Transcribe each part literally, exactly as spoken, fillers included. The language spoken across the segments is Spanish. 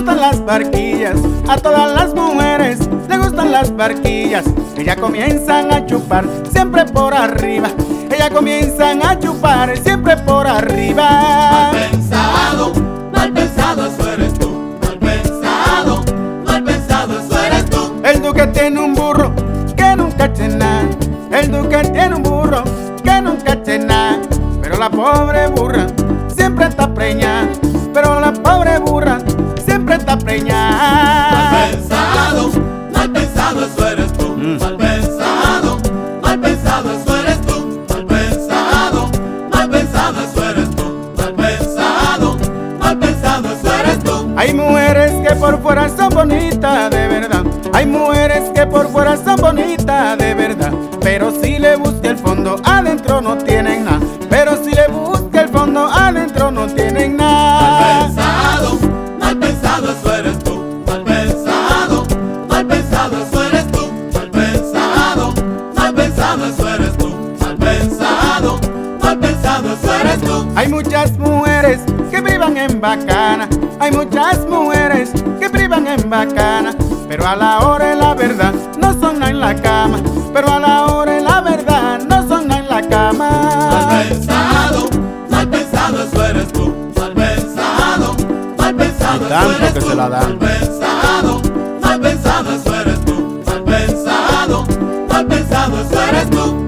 gustan las barquillas, a todas las mujeres le gustan las barquillas. Ellas comienzan a chupar siempre por arriba, ellas comienzan a chupar siempre por arriba. Mal pensado, mal pensado, eso eres tú. Mal pensado, mal pensado, eso eres tú. El duque tiene un burro que nunca eche nada, el duque tiene un burro que nunca eche nada, pero la pobre burra siempre está preñada, pero la pobre burra siempre está preñada. Mal pensado, mal pensado, eso eres tú. Mm. Mal pensado, mal pensado, eso eres tú. Mal pensado, mal pensado, eso eres tú. Mal pensado, mal pensado, eso eres tú. Hay mujeres que por fuera son bonitas de verdad, hay mujeres que por fuera son bonitas de verdad, pero si le busca el fondo adentro no tienen nada, pero si le busca el fondo adentro no tienen Mal nada. pensado, mal pensado, eso eres tú. Mal pensado, mal pensado, eso eres tú. Mal pensado, mal pensado, eso eres tú. Mal pensado, mal pensado, eso eres tú. Hay muchas mujeres que vivan en bacana, hay muchas mujeres que vivan en bacana, pero a la hora de la verdad no son nada en la cama, pero a la hora de la verdad no son nada en la Mal cama. pensado, mal pensado, eso eres tú. Mal pensado, mal pensado, Y tanto eso eres que tú. se la dan. Mal pensado, mal pensado, eso eres tú. Mal pensado, mal pensado, eso eres tú.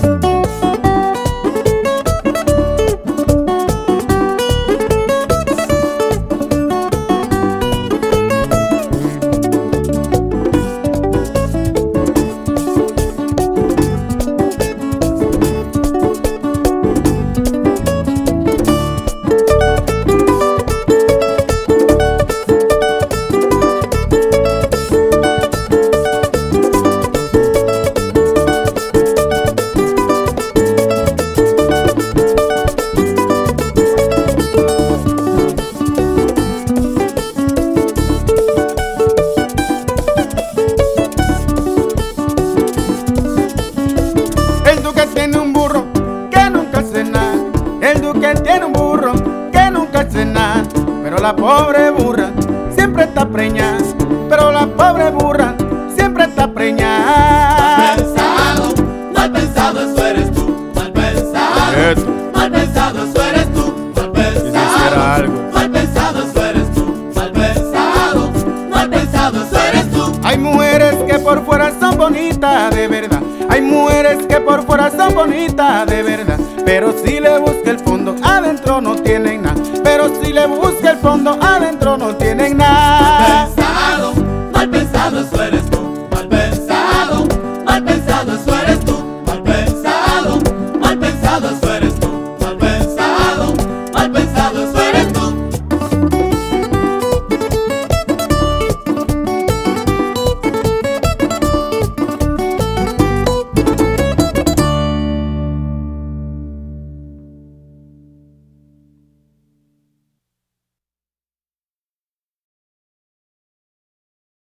El duque tiene un burro que nunca hace nada, el duque tiene un burro que nunca hace nada, pero la pobre burra siempre está preñada, pero la pobre burra siempre está Mal preñada. pensado, mal pensado, eso eres tú. Mal pensado, Eso. mal pensado, eso eres tú. Mal hiciera pensado, algo. mal pensado, eso eres tú. Mal pensado, mal pensado, eso eres tú. Hay mujeres que por fuera son bonitas de verdad, hay mujeres que por fuera son bonitas de verdad, pero si le busca el fondo adentro no tienen nada, pero si le busca el fondo adentro no tienen nada.